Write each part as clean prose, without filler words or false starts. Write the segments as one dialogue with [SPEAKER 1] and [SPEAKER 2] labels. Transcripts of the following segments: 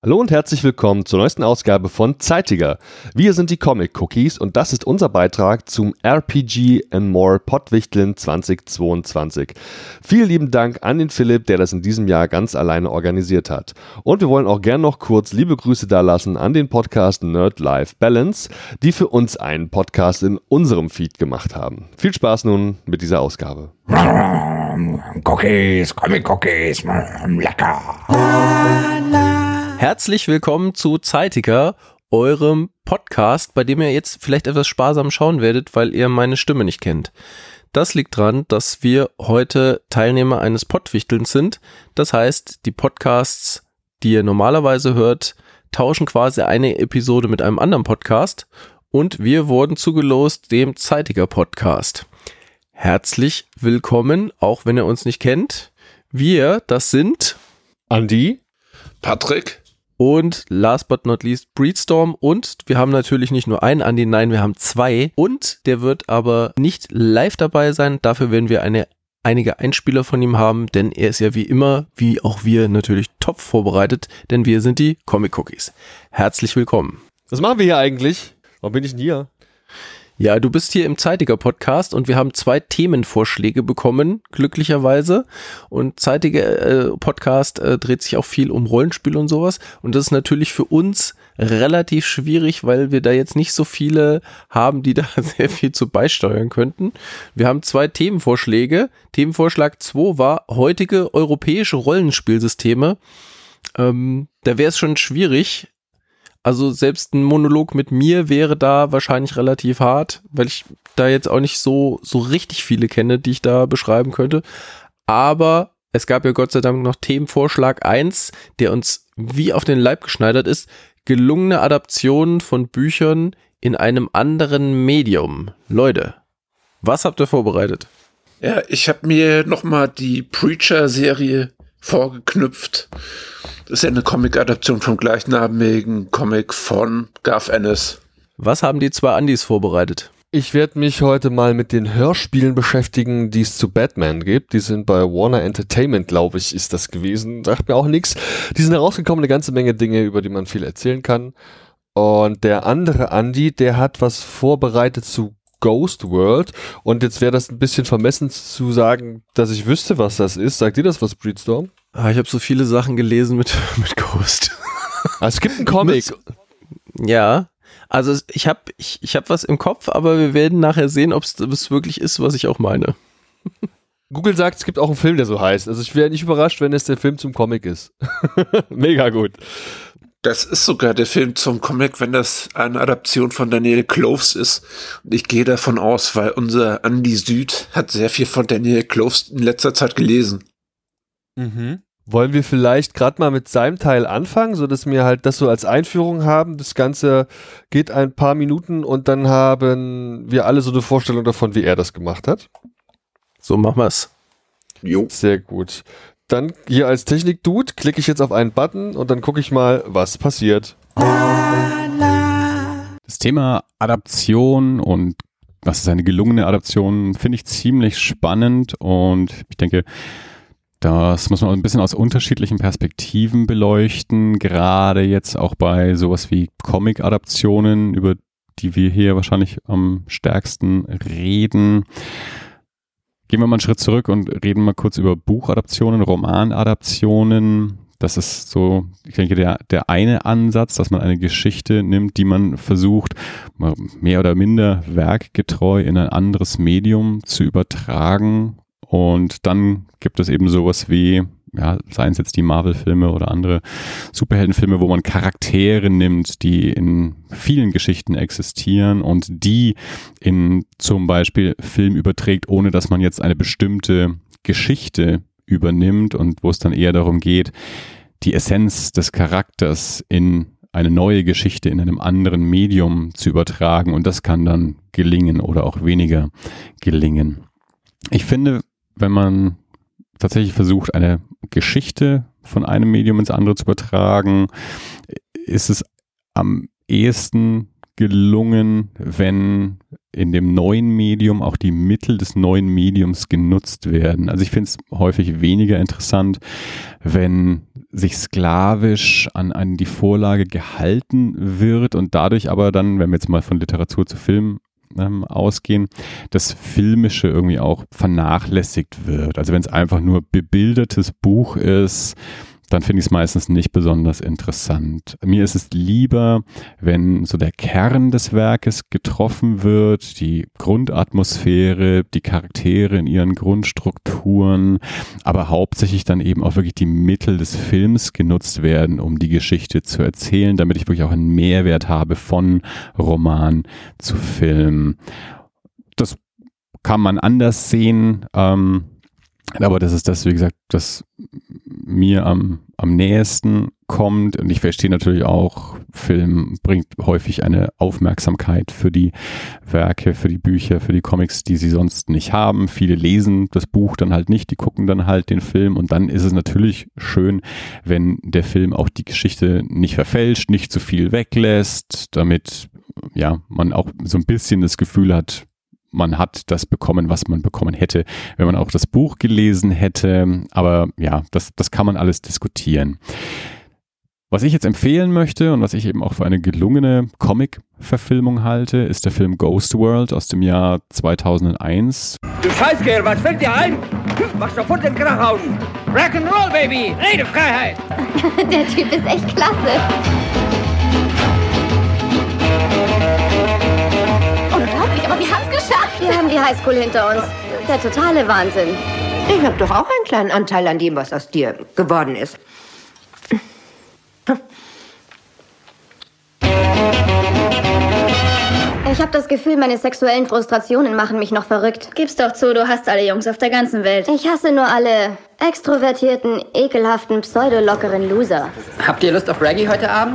[SPEAKER 1] Hallo und herzlich willkommen zur neuesten Ausgabe von Zeitiger. Wir sind die Comic Cookies und das ist unser Beitrag zum RPG and More Pottwichteln 2022. Vielen lieben Dank an den Philipp, der das in diesem Jahr ganz alleine organisiert hat. Und wir wollen auch gern noch kurz liebe Grüße dalassen an den Podcast Nerd-Life Balance, die für uns einen Podcast in unserem Feed gemacht haben. Viel Spaß nun mit dieser Ausgabe.
[SPEAKER 2] Cookies, Comic Cookies, lecker.
[SPEAKER 3] Herzlich willkommen zu Zeitiger, eurem Podcast, bei dem ihr jetzt vielleicht etwas sparsam schauen werdet, weil ihr meine Stimme nicht kennt. Das liegt daran, dass wir heute Teilnehmer eines Pottwichtelns sind. Das heißt, die Podcasts, die ihr normalerweise hört, tauschen quasi eine Episode mit einem anderen Podcast und wir wurden zugelost dem Zeitiger Podcast. Herzlich willkommen, auch wenn ihr uns nicht kennt. Wir, das sind
[SPEAKER 1] Andi,
[SPEAKER 4] Patrick
[SPEAKER 3] und last but not least Breedstorm, und wir haben natürlich nicht nur einen Andi, nein, wir haben zwei, und der wird aber nicht live dabei sein. Dafür werden wir einige Einspieler von ihm haben, denn er ist ja wie immer, wie auch wir, natürlich top vorbereitet, denn wir sind die Comic Cookies. Herzlich willkommen.
[SPEAKER 1] was machen wir hier eigentlich? Warum bin ich denn hier?
[SPEAKER 3] Ja, du bist hier im Zeitiger Podcast und wir haben 2 Themenvorschläge bekommen, glücklicherweise. Und Zeitiger Podcast dreht sich auch viel um Rollenspiel und sowas. Und das ist natürlich für uns relativ schwierig, weil wir da jetzt nicht so viele haben, die da sehr viel zu beisteuern könnten. Wir haben 2 Themenvorschläge. Themenvorschlag 2 war heutige europäische Rollenspielsysteme. Da wäre es schon schwierig. Also selbst ein Monolog mit mir wäre da wahrscheinlich relativ hart, weil ich da jetzt auch nicht so richtig viele kenne, die ich da beschreiben könnte. Aber es gab ja Gott sei Dank noch Themenvorschlag 1, der uns wie auf den Leib geschneidert ist. Gelungene Adaptionen von Büchern in einem anderen Medium. Leute, was habt ihr vorbereitet?
[SPEAKER 4] Ja, ich habe mir nochmal die Preacher-Serie vorgeknüpft. Das ist ja eine Comic-Adaption vom gleichnamigen Comic von Garth Ennis.
[SPEAKER 3] Was haben die 2 Andis vorbereitet?
[SPEAKER 1] Ich werde mich heute mal mit den Hörspielen beschäftigen, die es zu Batman gibt. Die sind bei Warner Entertainment, glaube ich, ist das gewesen. Sagt mir auch nichts. Die sind herausgekommen, eine ganze Menge Dinge, über die man viel erzählen kann. Und der andere Andi, der hat was vorbereitet zu Ghost World. Und jetzt wäre das ein bisschen vermessen zu sagen, dass ich wüsste, was das ist. Sagt ihr das was, Breedstorm?
[SPEAKER 3] Ich habe so viele Sachen gelesen mit Ghost.
[SPEAKER 1] Es gibt einen Comic.
[SPEAKER 3] Ja, also ich hab was im Kopf, aber wir werden nachher sehen, ob es wirklich ist, was ich auch meine.
[SPEAKER 1] Google sagt, es gibt auch einen Film, der so heißt. Also ich wäre nicht überrascht, wenn es der Film zum Comic ist. Mega gut.
[SPEAKER 4] Das ist sogar der Film zum Comic, wenn das eine Adaption von Daniel Cloves ist. Und ich gehe davon aus, weil unser Andi Süd hat sehr viel von Daniel Cloves in letzter Zeit gelesen.
[SPEAKER 1] Mhm. Wollen wir vielleicht gerade mal mit seinem Teil anfangen, sodass wir halt das so als Einführung haben. Das Ganze geht ein paar Minuten und dann haben wir alle so eine Vorstellung davon, wie er das gemacht hat.
[SPEAKER 3] So machen wir's.
[SPEAKER 4] Jo.
[SPEAKER 1] Sehr gut. Dann hier als Technik-Dude klicke ich jetzt auf einen Button und dann gucke ich mal, was passiert.
[SPEAKER 5] Das Thema Adaption und was ist eine gelungene Adaption, finde ich ziemlich spannend und ich denke, das muss man ein bisschen aus unterschiedlichen Perspektiven beleuchten, gerade jetzt auch bei sowas wie Comic-Adaptionen, über die wir hier wahrscheinlich am stärksten reden. Gehen wir mal einen Schritt zurück und reden mal kurz über Buchadaptionen, Romanadaptionen. Das ist so, ich denke, der eine Ansatz, dass man eine Geschichte nimmt, die man versucht, mehr oder minder werkgetreu in ein anderes Medium zu übertragen. Und dann gibt es eben sowas wie, ja, seien es jetzt die Marvel-Filme oder andere Superheldenfilme, wo man Charaktere nimmt, die in vielen Geschichten existieren und die in zum Beispiel Film überträgt, ohne dass man jetzt eine bestimmte Geschichte übernimmt und wo es dann eher darum geht, die Essenz des Charakters in eine neue Geschichte in einem anderen Medium zu übertragen, und das kann dann gelingen oder auch weniger gelingen. Ich finde, wenn man tatsächlich versucht, eine Geschichte von einem Medium ins andere zu übertragen, ist es am ehesten gelungen, wenn in dem neuen Medium auch die Mittel des neuen Mediums genutzt werden. Also ich finde es häufig weniger interessant, wenn sich sklavisch an die Vorlage gehalten wird und dadurch aber dann, wenn wir jetzt mal von Literatur zu Film ausgehen, das Filmische irgendwie auch vernachlässigt wird. Also wenn es einfach nur bebildertes Buch ist, dann finde ich es meistens nicht besonders interessant. Mir ist es lieber, wenn so der Kern des Werkes getroffen wird, die Grundatmosphäre, die Charaktere in ihren Grundstrukturen, aber hauptsächlich dann eben auch wirklich die Mittel des Films genutzt werden, um die Geschichte zu erzählen, damit ich wirklich auch einen Mehrwert habe von Roman zu Film. Das kann man anders sehen, aber das ist das, wie gesagt, das mir am nächsten kommt. Und ich verstehe natürlich auch, Film bringt häufig eine Aufmerksamkeit für die Werke, für die Bücher, für die Comics, die sie sonst nicht haben. Viele lesen das Buch dann halt nicht, die gucken dann halt den Film. Und dann ist es natürlich schön, wenn der Film auch die Geschichte nicht verfälscht, nicht zu viel weglässt, damit ja man auch so ein bisschen das Gefühl hat, man hat das bekommen, was man bekommen hätte, wenn man auch das Buch gelesen hätte. Aber ja, das kann man alles diskutieren. Was ich jetzt empfehlen möchte und was ich eben auch für eine gelungene Comic-Verfilmung halte, ist der Film Ghost World aus dem Jahr 2001.
[SPEAKER 6] Du Scheißkerl, was fällt dir ein? Mach sofort den Krach aus. Rock'n'Roll, Baby! Redefreiheit!
[SPEAKER 7] Der Typ ist echt klasse. Unglaublich, aber wir haben es geschafft. Wir haben die Highschool hinter uns. Der totale Wahnsinn.
[SPEAKER 8] Ich habe doch auch einen kleinen Anteil an dem, was aus dir geworden ist.
[SPEAKER 7] Ich habe das Gefühl, meine sexuellen Frustrationen machen mich noch verrückt.
[SPEAKER 9] Gib's doch zu, du hasst alle Jungs auf der ganzen Welt.
[SPEAKER 7] Ich hasse nur alle extrovertierten, ekelhaften, pseudolockeren Loser.
[SPEAKER 8] Habt ihr Lust auf Reggae heute Abend?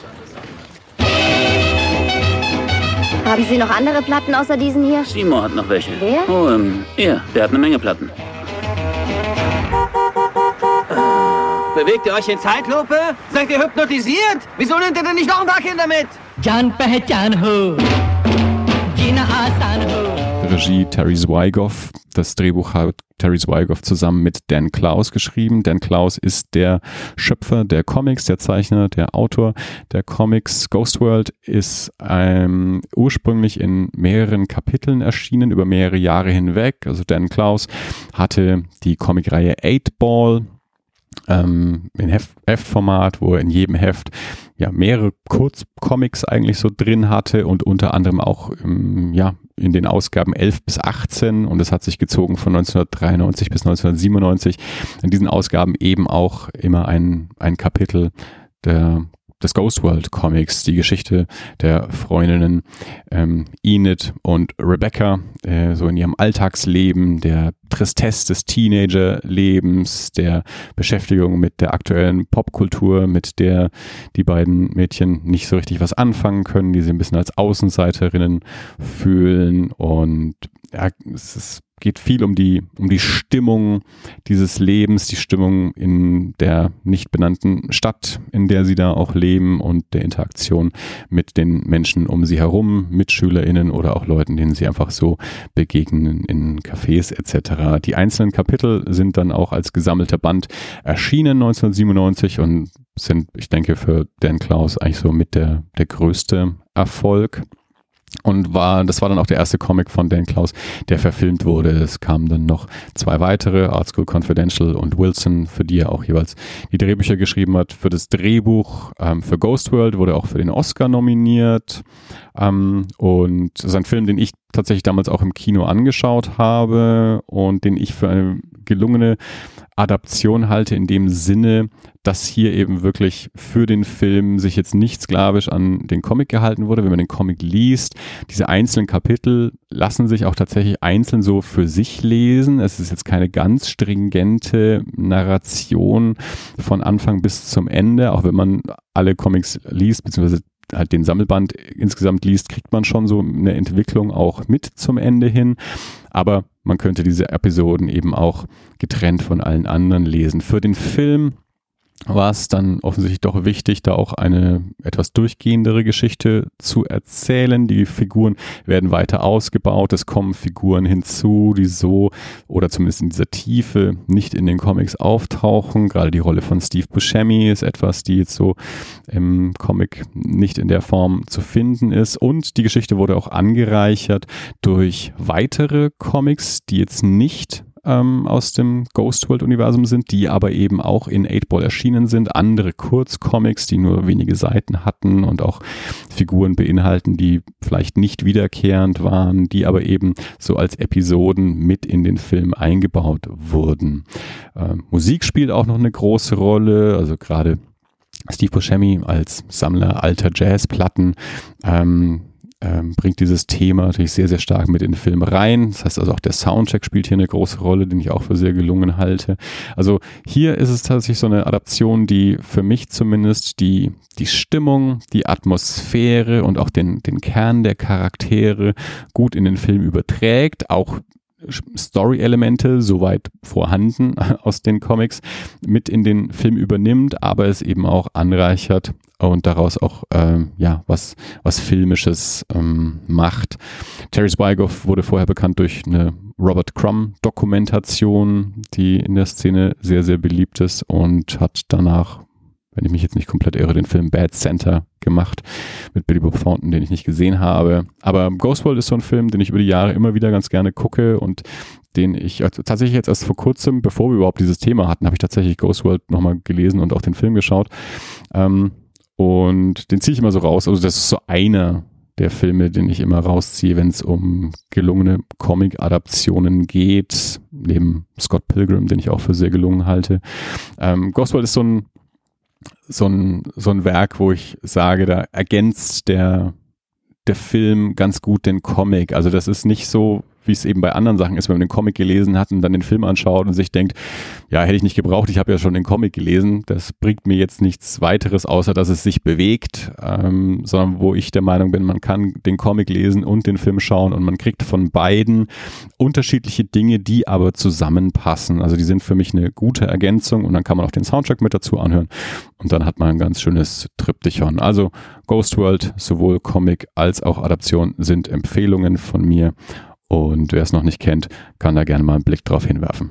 [SPEAKER 7] Haben Sie noch andere Platten außer diesen hier?
[SPEAKER 10] Simo hat noch welche.
[SPEAKER 7] Wer?
[SPEAKER 10] Oh, der hat eine Menge Platten.
[SPEAKER 6] Bewegt ihr euch in Zeitlupe? Seid ihr hypnotisiert? Wieso nennt ihr denn nicht noch ein paar Kinder mit?
[SPEAKER 5] Regie Terry Zwigoff. Das Drehbuch hat Terry Zwigoff zusammen mit Dan Clowes geschrieben. Dan Clowes ist der Schöpfer der Comics, der Zeichner, der Autor der Comics. Ghost World ist ursprünglich in mehreren Kapiteln erschienen, über mehrere Jahre hinweg. Also Dan Clowes hatte die Comicreihe 8-Ball in Heftformat, wo er in jedem Heft ja mehrere Kurzcomics eigentlich so drin hatte und unter anderem auch in den Ausgaben 11 bis 18 und es hat sich gezogen von 1993 bis 1997. In diesen Ausgaben eben auch immer ein Kapitel des Ghost World Comics, die Geschichte der Freundinnen Enid und Rebecca, so in ihrem Alltagsleben, der Tristesse des Teenager-Lebens, der Beschäftigung mit der aktuellen Popkultur, mit der die beiden Mädchen nicht so richtig was anfangen können, die sie ein bisschen als Außenseiterinnen fühlen und ja, es geht viel um die Stimmung dieses Lebens, die Stimmung in der nicht benannten Stadt, in der sie da auch leben und der Interaktion mit den Menschen um sie herum, MitschülerInnen oder auch Leuten, denen sie einfach so begegnen in Cafés etc. Die einzelnen Kapitel sind dann auch als gesammelter Band erschienen 1997 und sind, ich denke, für Dan Clowes eigentlich so mit der größte Erfolg. Und das war dann auch der erste Comic von Dan Clowes, der verfilmt wurde. Es kamen dann noch 2 weitere, Art School Confidential und Wilson, für die er auch jeweils die Drehbücher geschrieben hat. Für das Drehbuch für Ghost World wurde er auch für den Oscar nominiert. Und das ist ein Film, den ich tatsächlich damals auch im Kino angeschaut habe und den ich für eine gelungene Adaption halte, in dem Sinne, dass hier eben wirklich für den Film sich jetzt nicht sklavisch an den Comic gehalten wurde. Wenn man den Comic liest, diese einzelnen Kapitel lassen sich auch tatsächlich einzeln so für sich lesen. Es ist jetzt keine ganz stringente Narration von Anfang bis zum Ende, auch wenn man alle Comics liest, beziehungsweise halt den Sammelband insgesamt liest, kriegt man schon so eine Entwicklung auch mit zum Ende hin. Aber man könnte diese Episoden eben auch getrennt von allen anderen lesen. Für den Film war es dann offensichtlich doch wichtig, da auch eine etwas durchgehendere Geschichte zu erzählen. Die Figuren werden weiter ausgebaut, es kommen Figuren hinzu, die so oder zumindest in dieser Tiefe nicht in den Comics auftauchen. Gerade die Rolle von Steve Buscemi ist etwas, die jetzt so im Comic nicht in der Form zu finden ist. Und die Geschichte wurde auch angereichert durch weitere Comics, die jetzt nicht aus dem Ghost World-Universum sind, die aber eben auch in 8-Ball erschienen sind. Andere Kurzcomics, die nur wenige Seiten hatten und auch Figuren beinhalten, die vielleicht nicht wiederkehrend waren, die aber eben so als Episoden mit in den Film eingebaut wurden. Musik spielt auch noch eine große Rolle, also gerade Steve Buscemi als Sammler alter Jazzplatten bringt dieses Thema natürlich sehr, sehr stark mit in den Film rein. Das heißt also auch der Soundtrack spielt hier eine große Rolle, den ich auch für sehr gelungen halte. Also hier ist es tatsächlich so eine Adaption, die für mich zumindest die Stimmung, die Atmosphäre und auch den Kern der Charaktere gut in den Film überträgt, auch Story-Elemente, soweit vorhanden aus den Comics, mit in den Film übernimmt, aber es eben auch anreichert und daraus auch was Filmisches macht. Terry Zwigoff wurde vorher bekannt durch eine Robert Crumb-Dokumentation, die in der Szene sehr, sehr beliebt ist, und hat danach, wenn ich mich jetzt nicht komplett irre, den Film Bad Center gemacht mit Billy Bob Thornton, den ich nicht gesehen habe. Aber Ghost World ist so ein Film, den ich über die Jahre immer wieder ganz gerne gucke und den ich tatsächlich jetzt erst vor kurzem, bevor wir überhaupt dieses Thema hatten, habe ich tatsächlich Ghost World nochmal gelesen und auch den Film geschaut. Und den ziehe ich immer so raus. Also das ist so einer der Filme, den ich immer rausziehe, wenn es um gelungene Comic-Adaptionen geht, neben Scott Pilgrim, den ich auch für sehr gelungen halte. Ghost World ist so ein Werk, wo ich sage, da ergänzt der Film ganz gut den Comic. Also das ist nicht so, wie es eben bei anderen Sachen ist, wenn man den Comic gelesen hat und dann den Film anschaut und sich denkt, ja, hätte ich nicht gebraucht, ich habe ja schon den Comic gelesen. Das bringt mir jetzt nichts weiteres, außer dass es sich bewegt, sondern wo ich der Meinung bin, man kann den Comic lesen und den Film schauen und man kriegt von beiden unterschiedliche Dinge, die aber zusammenpassen. Also die sind für mich eine gute Ergänzung und dann kann man auch den Soundtrack mit dazu anhören und dann hat man ein ganz schönes Triptychon. Also Ghost World, sowohl Comic als auch Adaption, sind Empfehlungen von mir. Und wer es noch nicht kennt, kann da gerne mal einen Blick drauf hinwerfen.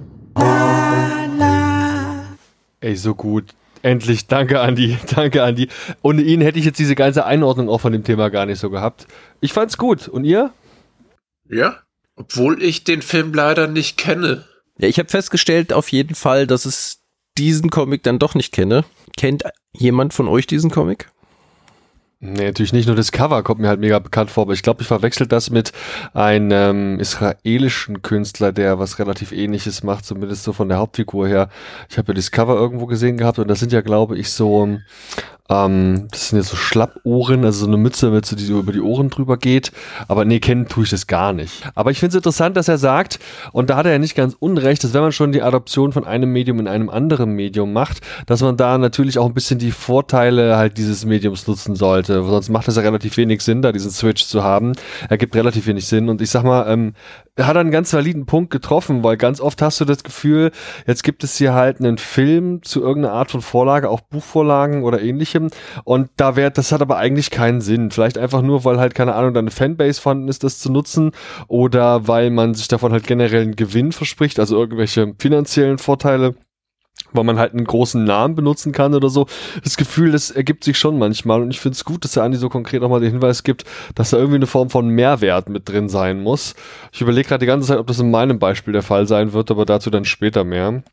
[SPEAKER 1] Ey, so gut. Endlich. Danke, Andi. Danke, Andi. Ohne ihn hätte ich jetzt diese ganze Einordnung auch von dem Thema gar nicht so gehabt. Ich fand's gut. Und ihr?
[SPEAKER 4] Ja, obwohl ich den Film leider nicht kenne.
[SPEAKER 3] Ja, ich habe festgestellt auf jeden Fall, dass es diesen Comic dann doch nicht kenne. Kennt jemand von euch diesen Comic?
[SPEAKER 1] Nee, natürlich nicht, nur das Cover kommt mir halt mega bekannt vor, aber ich glaube, ich verwechsel das mit einem israelischen Künstler, der was relativ Ähnliches macht, zumindest so von der Hauptfigur her. Ich habe ja das Cover irgendwo gesehen gehabt und das sind ja, glaube ich, so das sind jetzt so Schlappohren, also so eine Mütze, die so über die Ohren drüber geht. Aber nee, kennen tue ich das gar nicht. Aber ich finde es interessant, dass er sagt, und da hat er ja nicht ganz unrecht, dass wenn man schon die Adoption von einem Medium in einem anderen Medium macht, dass man da natürlich auch ein bisschen die Vorteile halt dieses Mediums nutzen sollte. Sonst macht es ja relativ wenig Sinn, da diesen Switch zu haben. Er gibt relativ wenig Sinn. Und ich sag mal, er hat einen ganz validen Punkt getroffen, weil ganz oft hast du das Gefühl, jetzt gibt es hier halt einen Film zu irgendeiner Art von Vorlage, auch Buchvorlagen oder ähnlichem. Und das hat aber eigentlich keinen Sinn. Vielleicht einfach nur, weil halt, keine Ahnung, da eine Fanbase vorhanden ist, das zu nutzen, oder weil man sich davon halt generell einen Gewinn verspricht, also irgendwelche finanziellen Vorteile, weil man halt einen großen Namen benutzen kann oder so. Das Gefühl, das ergibt sich schon manchmal und ich finde es gut, dass der Andi so konkret nochmal den Hinweis gibt, dass da irgendwie eine Form von Mehrwert mit drin sein muss. Ich überlege gerade die ganze Zeit, ob das in meinem Beispiel der Fall sein wird, aber dazu dann später mehr.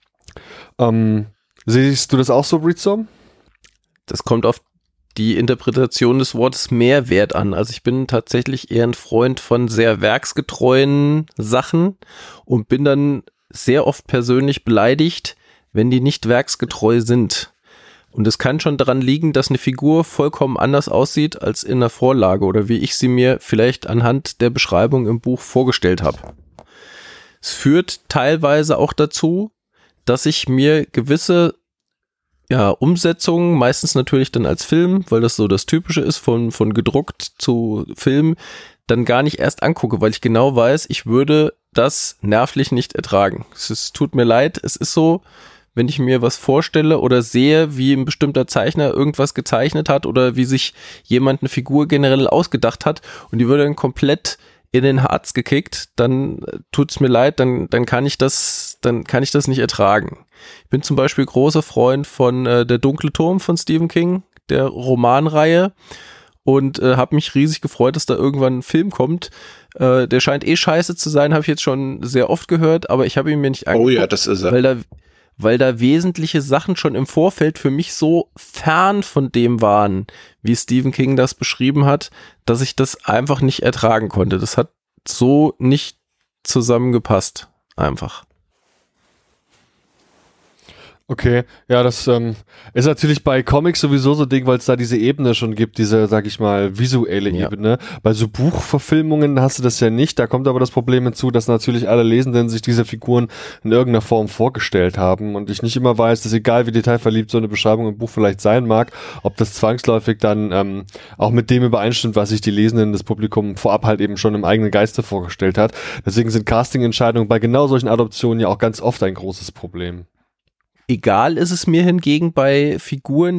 [SPEAKER 1] Siehst du das auch so, Breedstorm?
[SPEAKER 3] Das kommt auf die Interpretation des Wortes Mehrwert an. Also ich bin tatsächlich eher ein Freund von sehr werksgetreuen Sachen und bin dann sehr oft persönlich beleidigt, wenn die nicht werksgetreu sind. Und es kann schon daran liegen, dass eine Figur vollkommen anders aussieht als in der Vorlage oder wie ich sie mir vielleicht anhand der Beschreibung im Buch vorgestellt habe. Es führt teilweise auch dazu, dass ich mir gewisse Umsetzungen, meistens natürlich dann als Film, weil das so das Typische ist, von gedruckt zu Film, dann gar nicht erst angucke, weil ich genau weiß, ich würde das nervlich nicht ertragen. Es tut mir leid, es ist so, wenn ich mir was vorstelle oder sehe, wie ein bestimmter Zeichner irgendwas gezeichnet hat oder wie sich jemand eine Figur generell ausgedacht hat und die würde dann komplett in den Harz gekickt, dann tut's mir leid, dann kann ich das nicht ertragen. Ich bin zum Beispiel großer Freund von Der dunkle Turm von Stephen King, der Romanreihe, und habe mich riesig gefreut, dass da irgendwann ein Film kommt. Der scheint scheiße zu sein, habe ich jetzt schon sehr oft gehört, aber ich habe ihn mir nicht angeguckt.
[SPEAKER 4] Oh ja, das ist er.
[SPEAKER 3] Weil da wesentliche Sachen schon im Vorfeld für mich so fern von dem waren, wie Stephen King das beschrieben hat, dass ich das einfach nicht ertragen konnte. Das hat so nicht zusammengepasst, einfach.
[SPEAKER 1] Okay, ja, das ist natürlich bei Comics sowieso so ein Ding, weil es da diese Ebene schon gibt, diese, sag ich mal, visuelle Ebene. Bei so Buchverfilmungen hast du das ja nicht, da kommt aber das Problem hinzu, dass natürlich alle Lesenden sich diese Figuren in irgendeiner Form vorgestellt haben und ich nicht immer weiß, dass egal wie detailverliebt so eine Beschreibung im Buch vielleicht sein mag, ob das zwangsläufig dann auch mit dem übereinstimmt, was sich die Lesenden, das Publikum vorab halt eben schon im eigenen Geiste vorgestellt hat. Deswegen sind Casting-Entscheidungen bei genau solchen Adoptionen ja auch ganz oft ein großes Problem.
[SPEAKER 3] Egal ist es mir hingegen bei Figuren,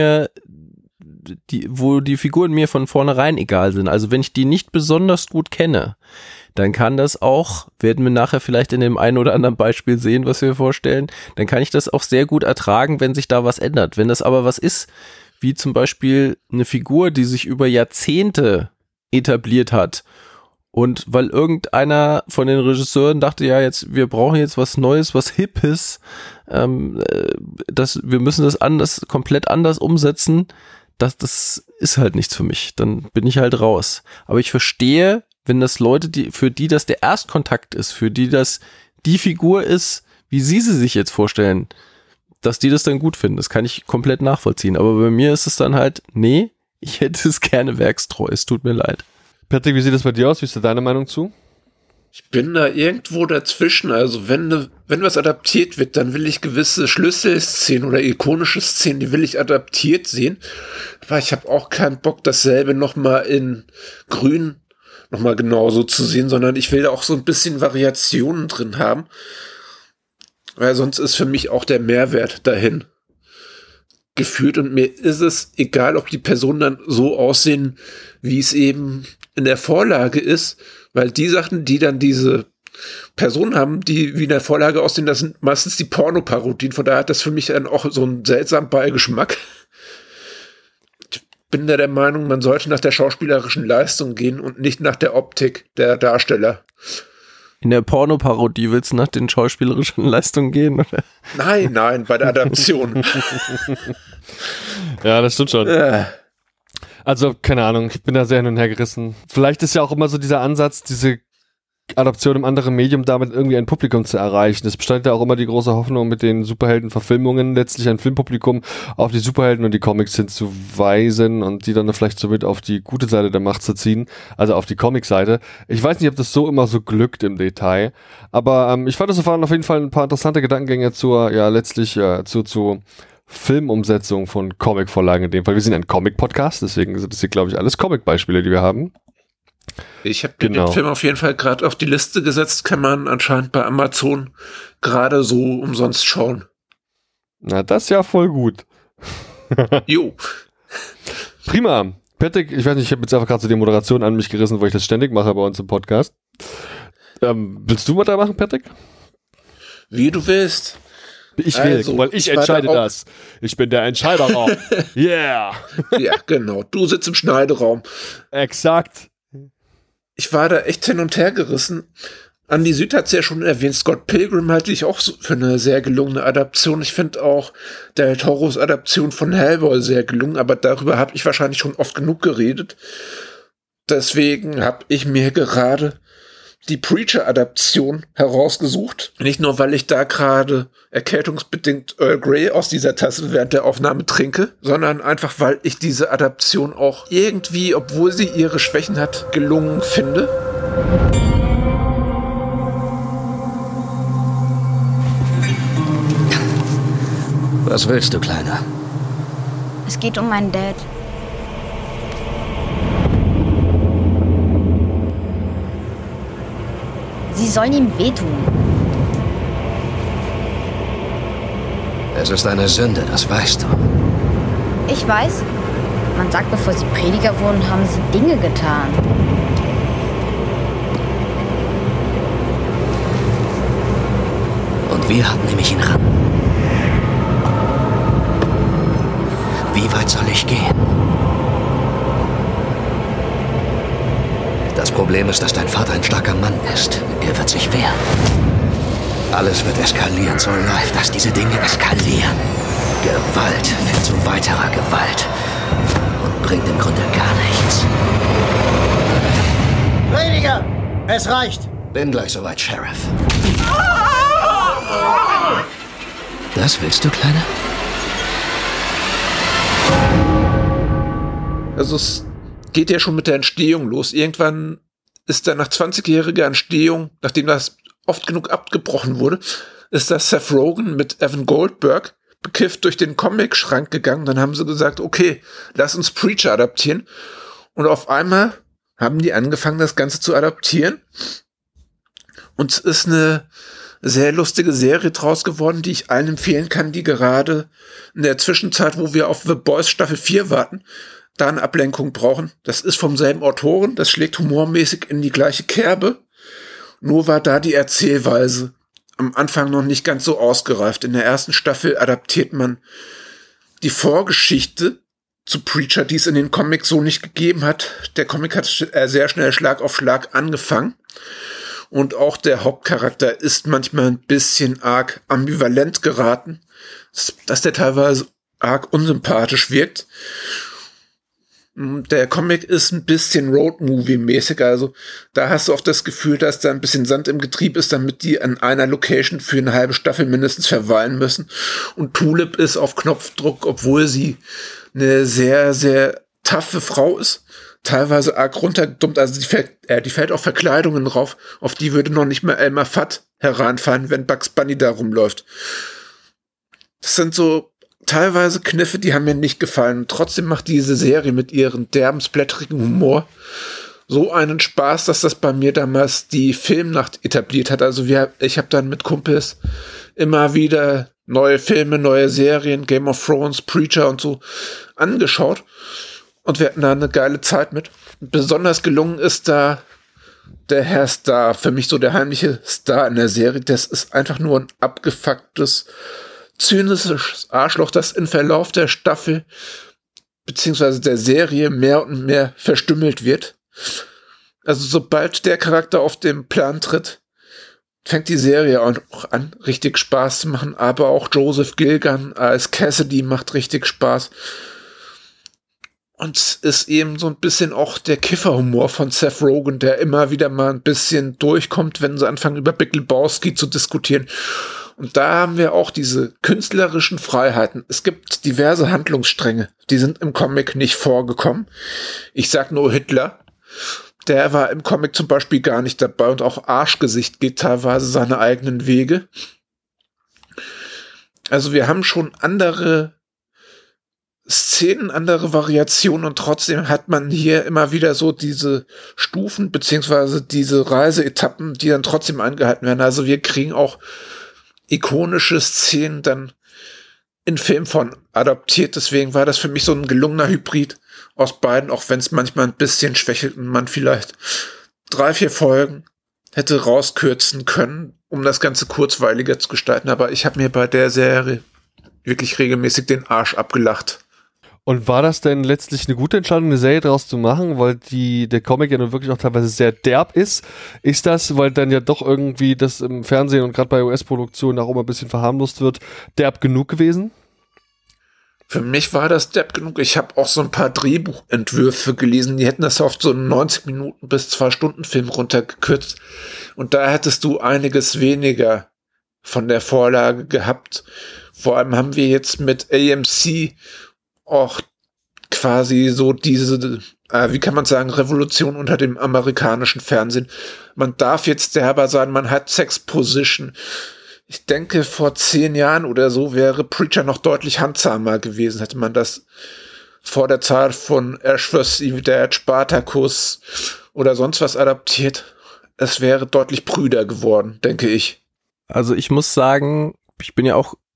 [SPEAKER 3] wo die Figuren mir von vornherein egal sind. Also wenn ich die nicht besonders gut kenne, dann kann das auch, werden wir nachher vielleicht in dem einen oder anderen Beispiel sehen, was wir vorstellen, dann kann ich das auch sehr gut ertragen, wenn sich da was ändert. Wenn das aber was ist, wie zum Beispiel eine Figur, die sich über Jahrzehnte etabliert hat, und weil irgendeiner von den Regisseuren dachte, ja, wir brauchen jetzt was Neues, was Hippes, wir müssen das komplett anders umsetzen, das ist halt nichts für mich. Dann bin ich halt raus. Aber ich verstehe, wenn das Leute, für die das der Erstkontakt ist, für die das die Figur ist, wie sie sich jetzt vorstellen, dass die das dann gut finden. Das kann ich komplett nachvollziehen. Aber bei mir ist es dann halt, nee, ich hätte es gerne werkstreu. Es tut mir leid.
[SPEAKER 1] Patrick, wie sieht das bei dir aus? Wie ist da deine Meinung zu?
[SPEAKER 4] Ich bin da irgendwo dazwischen. Also wenn was adaptiert wird, dann will ich gewisse Schlüsselszenen oder ikonische Szenen, die will ich adaptiert sehen. Aber ich habe auch keinen Bock, dasselbe nochmal in Grün nochmal genauso zu sehen, sondern ich will da auch so ein bisschen Variationen drin haben. Weil sonst ist für mich auch der Mehrwert dahin geführt. Und mir ist es egal, ob die Personen dann so aussehen, wie es eben in der Vorlage ist, weil die Sachen, die dann diese Personen haben, die wie in der Vorlage aussehen, das sind meistens die Pornoparodien. Von daher hat das für mich dann auch so einen seltsamen Beigeschmack. Ich bin da der Meinung, man sollte nach der schauspielerischen Leistung gehen und nicht nach der Optik der Darsteller.
[SPEAKER 3] In der Pornoparodie willst du nach den schauspielerischen Leistungen gehen, oder?
[SPEAKER 4] Nein, bei der Adaption.
[SPEAKER 1] Ja, das stimmt schon. Also, keine Ahnung, ich bin da sehr hin und her gerissen. Vielleicht ist ja auch immer so dieser Ansatz, diese Adaption im anderen Medium damit irgendwie ein Publikum zu erreichen. Es bestand ja auch immer die große Hoffnung, mit den Superheldenverfilmungen letztlich ein Filmpublikum auf die Superhelden und die Comics hinzuweisen und die dann vielleicht so mit auf die gute Seite der Macht zu ziehen, also auf die Comic-Seite. Ich weiß nicht, ob das so immer so glückt im Detail, aber ich fand, das waren auf jeden Fall ein paar interessante Gedankengänge zur Filmumsetzung von Comic-Vorlagen in dem Fall. Wir sind ein Comic-Podcast, deswegen sind das hier, glaube ich, alles Comic-Beispiele, die wir haben.
[SPEAKER 4] Ich habe den Film auf jeden Fall gerade auf die Liste gesetzt, kann man anscheinend bei Amazon gerade so umsonst schauen.
[SPEAKER 1] Na, das ist ja voll gut.
[SPEAKER 4] Jo.
[SPEAKER 1] Prima. Patrick, ich weiß nicht, ich habe jetzt einfach gerade so die Moderation an mich gerissen, weil ich das ständig mache bei uns im Podcast. Willst du mal da machen, Patrick?
[SPEAKER 4] Wie du willst.
[SPEAKER 1] Ich will, weil ich entscheide das. Ich bin der Entscheiderraum. Yeah.
[SPEAKER 4] Ja, genau. Du sitzt im Schneideraum.
[SPEAKER 1] Exakt.
[SPEAKER 4] Ich war da echt hin und her gerissen. Andi Süd hat es ja schon erwähnt. Scott Pilgrim halte ich auch für eine sehr gelungene Adaption. Ich finde auch Del Toros Adaption von Hellboy sehr gelungen, aber darüber habe ich wahrscheinlich schon oft genug geredet. Deswegen habe ich mir gerade die Preacher-Adaption herausgesucht. Nicht nur, weil ich da gerade erkältungsbedingt Earl Grey aus dieser Tasse während der Aufnahme trinke, sondern einfach, weil ich diese Adaption auch irgendwie, obwohl sie ihre Schwächen hat, gelungen finde.
[SPEAKER 11] Was willst du, Kleiner?
[SPEAKER 7] Es geht um meinen Dad. Sie sollen ihm wehtun.
[SPEAKER 11] Es ist eine Sünde, das weißt du.
[SPEAKER 7] Ich weiß. Man sagt, bevor sie Prediger wurden, haben sie Dinge getan.
[SPEAKER 11] Und wir nehmen ihn ran. Wie weit soll ich gehen? Das Problem ist, dass dein Vater ein starker Mann ist. Er wird sich wehren. Alles wird eskalieren, so läuft, dass diese Dinge eskalieren. Gewalt führt zu weiterer Gewalt und bringt im Grunde gar nichts.
[SPEAKER 12] Prediger, es reicht.
[SPEAKER 11] Bin gleich soweit, Sheriff. Das willst du, Kleiner?
[SPEAKER 4] Also es geht ja schon mit der Entstehung los. Irgendwann ist dann nach 20-jähriger Entstehung, nachdem das oft genug abgebrochen wurde, ist das Seth Rogen mit Evan Goldberg bekifft durch den Comic-Schrank gegangen. Dann haben sie gesagt, okay, lass uns Preacher adaptieren. Und auf einmal haben die angefangen, das Ganze zu adaptieren. Und es ist eine sehr lustige Serie draus geworden, die ich allen empfehlen kann, die gerade in der Zwischenzeit, wo wir auf The Boys Staffel 4 warten, da eine Ablenkung brauchen. Das ist vom selben Autoren, das schlägt humormäßig in die gleiche Kerbe. Nur war da die Erzählweise am Anfang noch nicht ganz so ausgereift. In der ersten Staffel adaptiert man die Vorgeschichte zu Preacher, die es in den Comics so nicht gegeben hat. Der Comic hat sehr schnell Schlag auf Schlag angefangen. Und auch der Hauptcharakter ist manchmal ein bisschen arg ambivalent geraten, dass der teilweise arg unsympathisch wirkt. Der Comic ist ein bisschen Roadmovie-mäßig, also da hast du oft das Gefühl, dass da ein bisschen Sand im Getriebe ist, damit die an einer Location für eine halbe Staffel mindestens verweilen müssen. Und Tulip ist auf Knopfdruck, obwohl sie eine sehr, sehr taffe Frau ist, teilweise arg runtergedummt, also die fällt auf Verkleidungen drauf, auf die würde noch nicht mal Elmer Fudd heranfallen, wenn Bugs Bunny da rumläuft. Das sind so teilweise Kniffe, die haben mir nicht gefallen. Und trotzdem macht diese Serie mit ihrem derben, splatterigen Humor so einen Spaß, dass das bei mir damals die Filmnacht etabliert hat. Also ich habe dann mit Kumpels immer wieder neue Filme, neue Serien, Game of Thrones, Preacher und so angeschaut. Und wir hatten da eine geile Zeit mit. Besonders gelungen ist da der Herr Star. Für mich so der heimliche Star in der Serie. Das ist einfach nur ein abgefucktes, zynisches Arschloch, das im Verlauf der Staffel beziehungsweise der Serie mehr und mehr verstümmelt wird. Also sobald der Charakter auf den Plan tritt, fängt die Serie auch an, richtig Spaß zu machen. Aber auch Joseph Gilgun als Cassidy macht richtig Spaß. Und es ist eben so ein bisschen auch der Kifferhumor von Seth Rogen, der immer wieder mal ein bisschen durchkommt, wenn sie anfangen, über Big Lebowski zu diskutieren. Und da haben wir auch diese künstlerischen Freiheiten. Es gibt diverse Handlungsstränge, die sind im Comic nicht vorgekommen. Ich sag nur Hitler. Der war im Comic zum Beispiel gar nicht dabei und auch Arschgesicht geht teilweise seine eigenen Wege. Also wir haben schon andere Szenen, andere Variationen und trotzdem hat man hier immer wieder so diese Stufen beziehungsweise diese Reiseetappen, die dann trotzdem eingehalten werden. Also wir kriegen auch ikonische Szenen dann in Filmform adaptiert. Deswegen war das für mich so ein gelungener Hybrid aus beiden, auch wenn es manchmal ein bisschen schwächelt und man vielleicht 3-4 Folgen hätte rauskürzen können, um das Ganze kurzweiliger zu gestalten. Aber ich habe mir bei der Serie wirklich regelmäßig den Arsch abgelacht.
[SPEAKER 1] Und war das denn letztlich eine gute Entscheidung, eine Serie daraus zu machen, weil der Comic ja nun wirklich auch teilweise sehr derb ist? Ist das, weil dann ja doch irgendwie das im Fernsehen und gerade bei US-Produktionen auch immer ein bisschen verharmlost wird, derb genug gewesen?
[SPEAKER 4] Für mich war das derb genug. Ich habe auch so ein paar Drehbuchentwürfe gelesen, die hätten das auf so einen 90 Minuten bis 2 Stunden Film runtergekürzt. Und da hättest du einiges weniger von der Vorlage gehabt. Vor allem haben wir jetzt mit AMC auch quasi so diese, wie kann man sagen, Revolution unter dem amerikanischen Fernsehen. Man darf jetzt derber sein, man hat Sex-Position. Ich denke, vor 10 Jahren oder so wäre Preacher noch deutlich handzahmer gewesen, hätte man das vor der Zeit von Ash vs. Evil Dead, Spartacus oder sonst was adaptiert. Es wäre deutlich prüder geworden, denke ich.
[SPEAKER 3] Also ich muss sagen, ich bin ja auch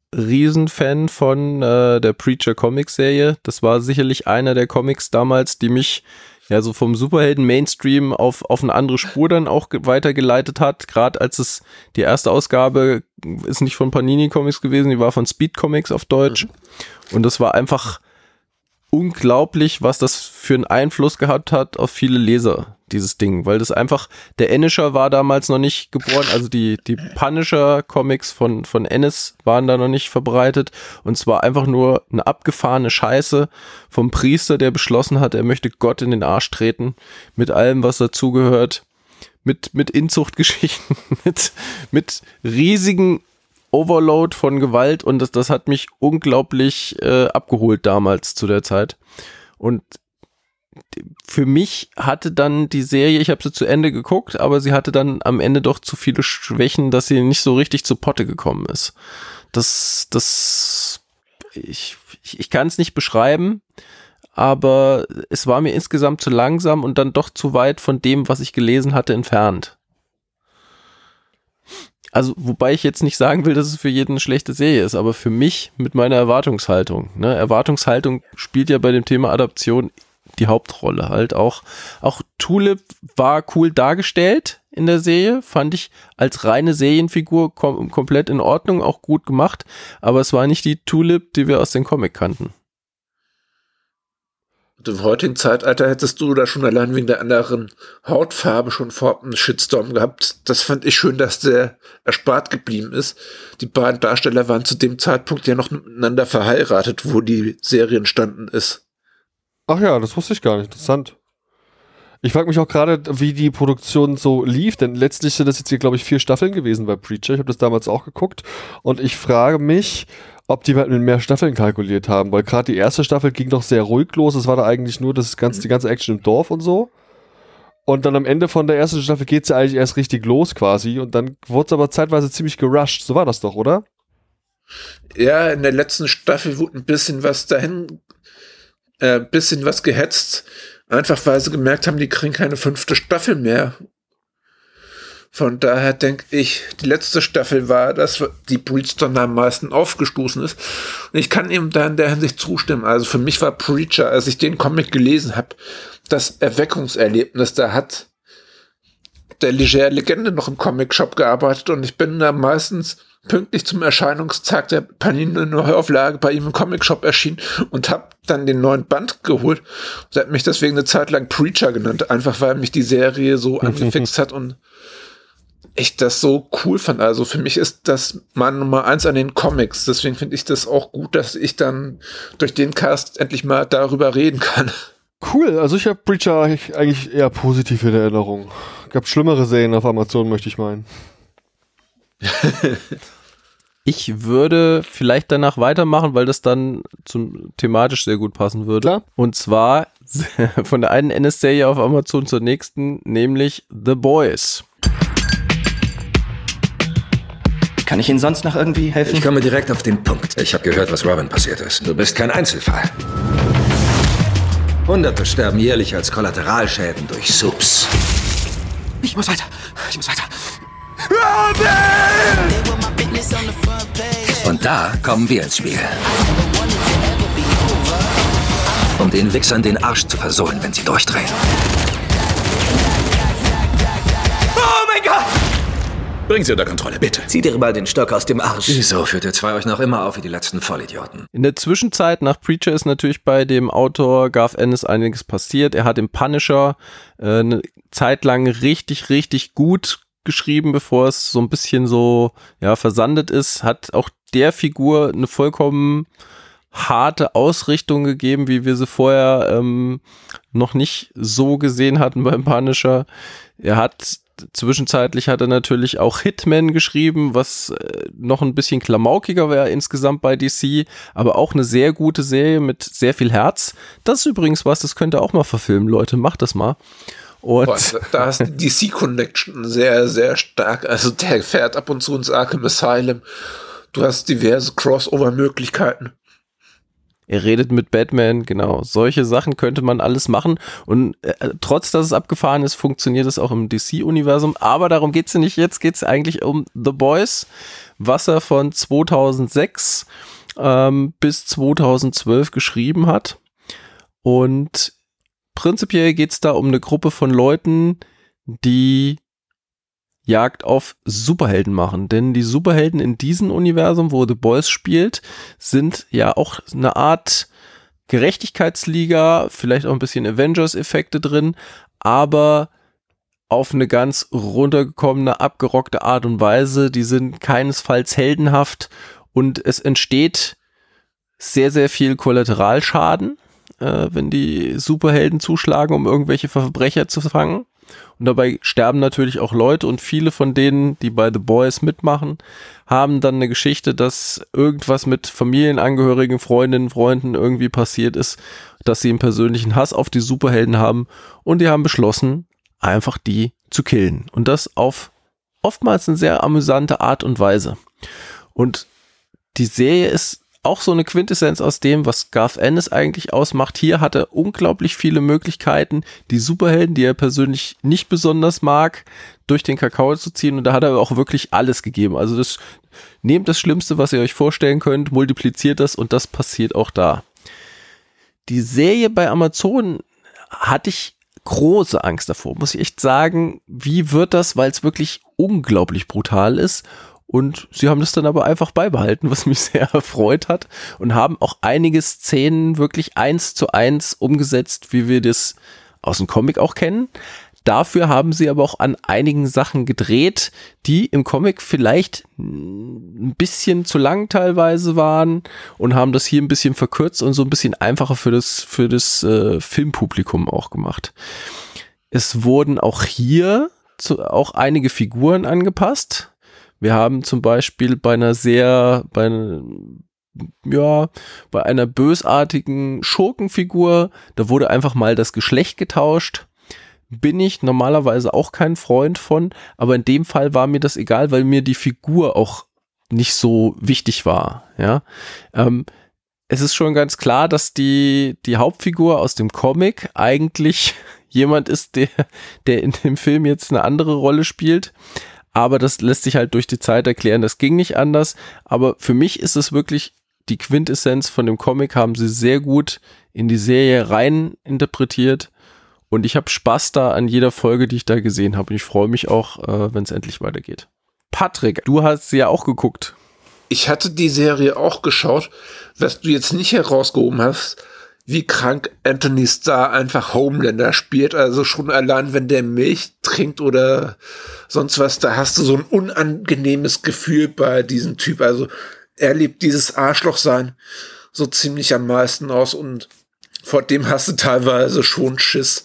[SPEAKER 3] Riesenfan von der Preacher Comics-Serie. Das war sicherlich einer der Comics damals, die mich ja so vom Superhelden-Mainstream auf eine andere Spur dann auch weitergeleitet hat. Gerade als die erste Ausgabe ist nicht von Panini Comics gewesen, die war von Speed Comics auf Deutsch. Und das war einfach unglaublich, was das für einen Einfluss gehabt hat auf viele Leser, dieses Ding, weil das einfach, der Ennischer war damals noch nicht geboren, also die Punisher-Comics von Ennis waren da noch nicht verbreitet und es war einfach nur eine abgefahrene Scheiße vom Priester, der beschlossen hat, er möchte Gott in den Arsch treten, mit allem, was dazugehört, mit Inzuchtgeschichten, mit riesigen Overload von Gewalt und das hat mich unglaublich abgeholt damals zu der Zeit. Und für mich hatte dann die Serie, ich habe sie zu Ende geguckt, aber sie hatte dann am Ende doch zu viele Schwächen, dass sie nicht so richtig zu Potte gekommen ist. Ich kann es nicht beschreiben, aber es war mir insgesamt zu langsam und dann doch zu weit von dem, was ich gelesen hatte, entfernt. Also, wobei ich jetzt nicht sagen will, dass es für jeden eine schlechte Serie ist, aber für mich mit meiner Erwartungshaltung. Ne? Erwartungshaltung spielt ja bei dem Thema Adaption die Hauptrolle halt auch. Auch Tulip war cool dargestellt in der Serie, fand ich als reine Serienfigur komplett in Ordnung, auch gut gemacht, aber es war nicht die Tulip, die wir aus dem Comic kannten.
[SPEAKER 4] Und im heutigen Zeitalter hättest du da schon allein wegen der anderen Hautfarbe schon vorab einen Shitstorm gehabt. Das fand ich schön, dass der erspart geblieben ist. Die beiden Darsteller waren zu dem Zeitpunkt ja noch miteinander verheiratet, wo die Serie entstanden ist.
[SPEAKER 1] Ach ja, das wusste ich gar nicht. Interessant. Ich frage mich auch gerade, wie die Produktion so lief, denn letztlich sind das jetzt hier, glaube ich, 4 Staffeln gewesen bei Preacher. Ich habe das damals auch geguckt und ich frage mich, ob die mit mehr Staffeln kalkuliert haben, weil gerade die erste Staffel ging doch sehr ruhig los. Es war da eigentlich nur die ganze Action im Dorf und so. Und dann am Ende von der ersten Staffel geht es ja eigentlich erst richtig los quasi und dann wurde es aber zeitweise ziemlich gerusht. So war das doch, oder?
[SPEAKER 4] Ja, in der letzten Staffel wurde ein bisschen was gehetzt. Einfach weil sie gemerkt haben, die kriegen keine 5. Staffel mehr. Von daher denke ich, die letzte Staffel war, dass die Breedstone am meisten aufgestoßen ist. Und ich kann ihm da in der Hinsicht zustimmen. Also für mich war Preacher, als ich den Comic gelesen habe, das Erweckungserlebnis. Da hat der Leger Legende noch im Comic-Shop gearbeitet und ich bin da meistens pünktlich zum Erscheinungstag der Panini-Neuauflage bei ihm im Comic-Shop erschienen und habe dann den neuen Band geholt. Und er hat mich deswegen eine Zeit lang Preacher genannt, einfach weil mich die Serie so angefixt hat und ich das so cool fand. Also für mich ist das meine Nummer 1 an den Comics. Deswegen finde ich das auch gut, dass ich dann durch den Cast endlich mal darüber reden kann.
[SPEAKER 1] Cool, also ich habe Preacher eigentlich eher positiv in Erinnerung. Gab schlimmere Serien auf Amazon, möchte ich meinen.
[SPEAKER 3] Ich würde vielleicht danach weitermachen, weil das dann thematisch sehr gut passen würde. Klar. Und zwar von der einen NS-Serie auf Amazon zur nächsten, nämlich The Boys.
[SPEAKER 11] Kann ich Ihnen sonst noch irgendwie helfen? Ich komme direkt auf den Punkt. Ich habe gehört, was Robin passiert ist. Du bist kein Einzelfall. Hunderte sterben jährlich als Kollateralschäden durch Subs. Ich muss weiter. Und da kommen wir ins Spiel. Um den Wichsern den Arsch zu versohlen, wenn sie durchdrehen.
[SPEAKER 2] Oh mein Gott! Bring sie unter Kontrolle, bitte.
[SPEAKER 11] Zieh dir mal den Stock aus dem Arsch. Wieso führt ihr zwei euch noch immer auf wie die letzten Vollidioten?
[SPEAKER 3] In der Zwischenzeit nach Preacher ist natürlich bei dem Autor Garth Ennis einiges passiert. Er hat im Punisher eine Zeit lang richtig, richtig gut geschrieben, bevor es so ein bisschen so versandet ist. Hat auch der Figur eine vollkommen harte Ausrichtung gegeben, wie wir sie vorher noch nicht so gesehen hatten beim Punisher. Zwischenzeitlich hat er natürlich auch Hitman geschrieben, was noch ein bisschen klamaukiger wäre insgesamt bei DC, aber auch eine sehr gute Serie mit sehr viel Herz. Das ist übrigens was, das könnt ihr auch mal verfilmen, Leute, macht das mal. Und
[SPEAKER 4] da ist die DC-Connection sehr, sehr stark. Also der fährt ab und zu ins Arkham Asylum. Du hast diverse Crossover-Möglichkeiten.
[SPEAKER 3] Er redet mit Batman, genau. Solche Sachen könnte man alles machen. Und trotz, dass es abgefahren ist, funktioniert es auch im DC-Universum. Aber darum geht's ja nicht. Jetzt geht's eigentlich um The Boys, was er von 2006 bis 2012 geschrieben hat. Und prinzipiell geht's da um eine Gruppe von Leuten, die Jagd auf Superhelden machen. Denn die Superhelden in diesem Universum, wo The Boys spielt, sind ja auch eine Art Gerechtigkeitsliga, vielleicht auch ein bisschen Avengers-Effekte drin, aber auf eine ganz runtergekommene, abgerockte Art und Weise. Die sind keinesfalls heldenhaft und es entsteht sehr, sehr viel Kollateralschaden, wenn die Superhelden zuschlagen, um irgendwelche Verbrecher zu fangen. Und dabei sterben natürlich auch Leute und viele von denen, die bei The Boys mitmachen, haben dann eine Geschichte, dass irgendwas mit Familienangehörigen, Freundinnen, Freunden irgendwie passiert ist, dass sie einen persönlichen Hass auf die Superhelden haben und die haben beschlossen, einfach die zu killen. Und das auf oftmals eine sehr amüsante Art und Weise. Und die Serie ist auch so eine Quintessenz aus dem, was Garth Ennis eigentlich ausmacht. Hier hat er unglaublich viele Möglichkeiten, die Superhelden, die er persönlich nicht besonders mag, durch den Kakao zu ziehen. Und da hat er auch wirklich alles gegeben. Also nehmt das Schlimmste, was ihr euch vorstellen könnt, multipliziert das und das passiert auch da. Die Serie bei Amazon hatte ich große Angst davor, muss ich echt sagen. Wie wird das, weil es wirklich unglaublich brutal ist. Und sie haben das dann aber einfach beibehalten, was mich sehr erfreut hat und haben auch einige Szenen wirklich 1:1 umgesetzt, wie wir das aus dem Comic auch kennen. Dafür haben sie aber auch an einigen Sachen gedreht, die im Comic vielleicht ein bisschen zu lang teilweise waren und haben das hier ein bisschen verkürzt und so ein bisschen einfacher für das Filmpublikum auch gemacht. Es wurden auch hier auch einige Figuren angepasst. Wir haben zum Beispiel bei einer bösartigen Schurkenfigur, da wurde einfach mal das Geschlecht getauscht. Bin ich normalerweise auch kein Freund von, aber in dem Fall war mir das egal, weil mir die Figur auch nicht so wichtig war. Ja, es ist schon ganz klar, dass die Hauptfigur aus dem Comic eigentlich jemand ist, der in dem Film jetzt eine andere Rolle spielt. Aber das lässt sich halt durch die Zeit erklären, das ging nicht anders. Aber für mich ist es wirklich die Quintessenz von dem Comic, haben sie sehr gut in die Serie rein interpretiert. Und ich habe Spaß da an jeder Folge, die ich da gesehen habe. Und ich freue mich auch, wenn es endlich weitergeht. Patrick, du hast sie ja auch geguckt.
[SPEAKER 4] Ich hatte die Serie auch geschaut. Was du jetzt nicht herausgehoben hast, wie krank Anthony Starr einfach Homelander spielt. Also schon allein, wenn der Milch trinkt oder sonst was, da hast du so ein unangenehmes Gefühl bei diesem Typ. Also er lebt dieses Arschlochsein so ziemlich am meisten aus und vor dem hast du teilweise schon Schiss.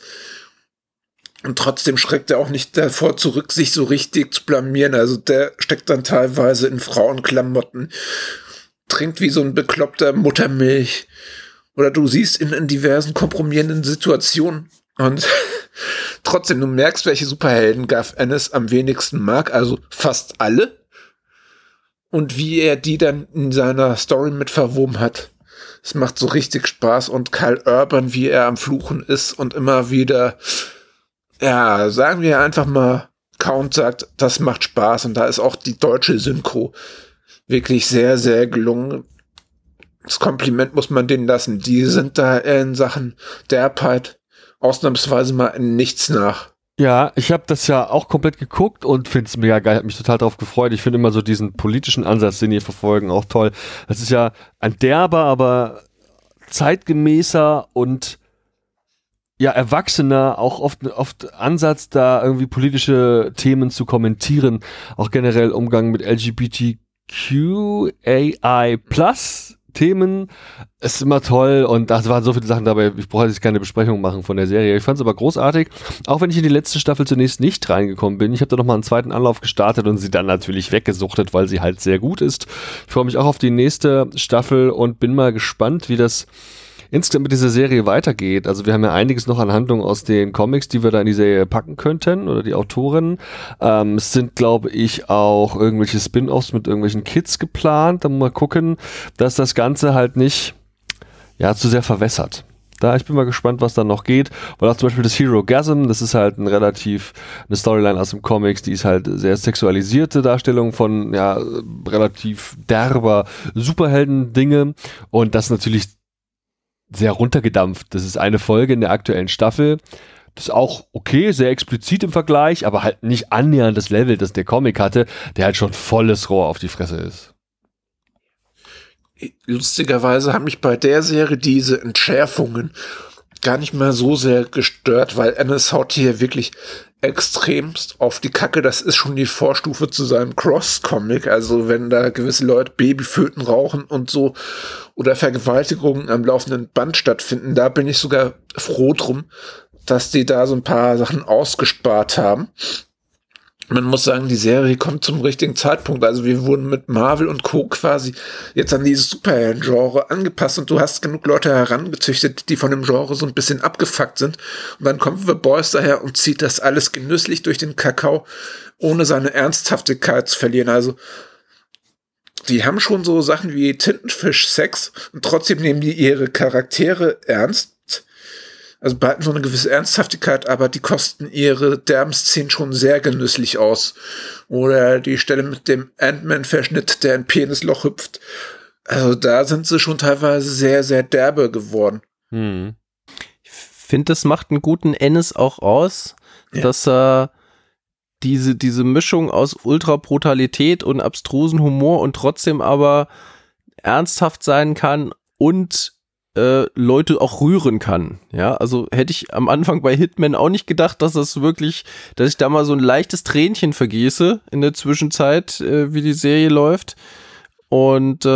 [SPEAKER 4] Und trotzdem schreckt er auch nicht davor zurück, sich so richtig zu blamieren. Also der steckt dann teilweise in Frauenklamotten, trinkt wie so ein bekloppter Muttermilch. Oder du siehst ihn in diversen kompromierenden Situationen und trotzdem, du merkst, welche Superhelden Garth Ennis am wenigsten mag, also fast alle. Und wie er die dann in seiner Story mit verwoben hat. Es macht so richtig Spaß und Kyle Urban, wie er am Fluchen ist und immer wieder, ja, sagen wir einfach mal, Count sagt, das macht Spaß und da ist auch die deutsche Synchro wirklich sehr, sehr gelungen. Das Kompliment muss man denen lassen. Die sind da in Sachen Derbheit ausnahmsweise mal in nichts nach.
[SPEAKER 1] Ja, ich habe das ja auch komplett geguckt und finde es mega geil, habe mich total darauf gefreut. Ich finde immer so diesen politischen Ansatz, den die verfolgen, auch toll. Das ist ja ein derber, aber zeitgemäßer und ja, erwachsener, auch oft Ansatz, da irgendwie politische Themen zu kommentieren. Auch generell Umgang mit LGBTQAI+ Themen ist immer toll und da waren so viele Sachen dabei, ich brauche jetzt keine Besprechung machen von der Serie. Ich fand es aber großartig, auch wenn ich in die letzte Staffel zunächst nicht reingekommen bin. Ich habe da nochmal einen zweiten Anlauf gestartet und sie dann natürlich weggesuchtet, weil sie halt sehr gut ist. Ich freue mich auch auf die nächste Staffel und bin mal gespannt, wie das insgesamt mit dieser Serie weitergeht. Also wir haben ja einiges noch an Handlungen aus den Comics, die wir da in die Serie packen könnten oder die Autoren. Es sind, glaube ich, auch irgendwelche Spin-Offs mit irgendwelchen Kids geplant. Dann mal gucken, dass das Ganze halt nicht zu sehr verwässert. Ich bin mal gespannt, was da noch geht, weil auch zum Beispiel das Hero-Gasm, das ist halt eine Storyline aus dem Comics, die ist halt sehr sexualisierte Darstellung von relativ derber Superhelden-Dinge und das natürlich sehr runtergedampft. Das ist eine Folge in der aktuellen Staffel. Das ist auch okay, sehr explizit im Vergleich, aber halt nicht annähernd das Level, das der Comic hatte, der halt schon volles Rohr auf die Fresse ist.
[SPEAKER 4] Lustigerweise haben mich bei der Serie diese Entschärfungen gar nicht mehr so sehr gestört, weil Ennis haut hier wirklich extremst auf die Kacke. Das ist schon die Vorstufe zu seinem Cross-Comic. Also wenn da gewisse Leute Babyföten rauchen und so oder Vergewaltigungen am laufenden Band stattfinden, da bin ich sogar froh drum, dass die da so ein paar Sachen ausgespart haben. Man muss sagen, die Serie kommt zum richtigen Zeitpunkt. Also wir wurden mit Marvel und Co. quasi jetzt an dieses Superhelden-Genre angepasst und du hast genug Leute herangezüchtet, die von dem Genre so ein bisschen abgefuckt sind. Und dann kommt The Boys daher und zieht das alles genüsslich durch den Kakao, ohne seine Ernsthaftigkeit zu verlieren. Also die haben schon so Sachen wie Tintenfisch-Sex und trotzdem nehmen die ihre Charaktere ernst. Also behalten so eine gewisse Ernsthaftigkeit, aber die kosten ihre derben Szenen schon sehr genüsslich aus. Oder die Stelle mit dem Ant-Man-Verschnitt, der in Penisloch hüpft. Also da sind sie schon teilweise sehr, sehr derbe geworden.
[SPEAKER 3] Ich finde, das macht einen guten Ennis auch aus, dass er diese Mischung aus Ultra-Brutalität und abstrusen Humor und trotzdem aber ernsthaft sein kann und Leute auch rühren kann. Ja, also hätte ich am Anfang bei Hitman auch nicht gedacht, dass ich da mal so ein leichtes Tränchen vergieße in der Zwischenzeit, wie die Serie läuft. Und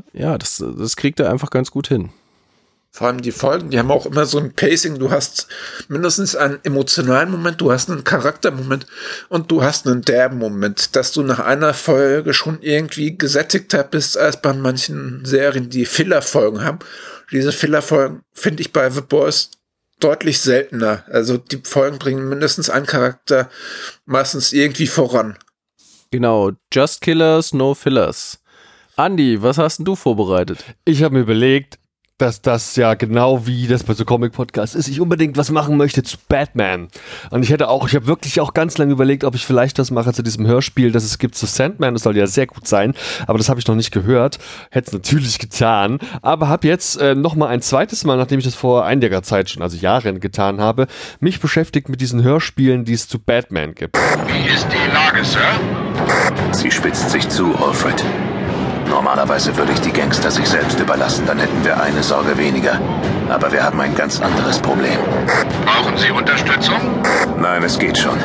[SPEAKER 3] das kriegt er einfach ganz gut hin.
[SPEAKER 4] Vor allem die Folgen, die haben auch immer so ein Pacing. Du hast mindestens einen emotionalen Moment, du hast einen Charaktermoment und du hast einen derben Moment, dass du nach einer Folge schon irgendwie gesättigter bist als bei manchen Serien, die Filler-Folgen haben. Diese Filler-Folgen finde ich bei The Boys deutlich seltener. Also die Folgen bringen mindestens einen Charakter meistens irgendwie voran.
[SPEAKER 3] Genau, Just Killers, no Fillers. Andi, was hast denn du vorbereitet?
[SPEAKER 1] Ich habe mir überlegt, dass das ja genau wie das bei so Comic-Podcasts ist, ich unbedingt was machen möchte zu Batman. Und ich habe wirklich auch ganz lange überlegt, ob ich vielleicht das mache zu diesem Hörspiel, das es gibt zu Sandman, das soll ja sehr gut sein, aber das habe ich noch nicht gehört, hätte es natürlich getan, aber habe jetzt nochmal ein zweites Mal, nachdem ich das vor einiger Zeit schon, also Jahren getan habe, mich beschäftigt mit diesen Hörspielen, die es zu Batman gibt.
[SPEAKER 13] Wie ist die Lage, Sir?
[SPEAKER 11] Sie spitzt sich zu, Alfred. Normalerweise würde ich die Gangster sich selbst überlassen, dann hätten wir eine Sorge weniger. Aber wir haben ein ganz anderes Problem.
[SPEAKER 13] Brauchen Sie Unterstützung?
[SPEAKER 11] Nein, es geht schon.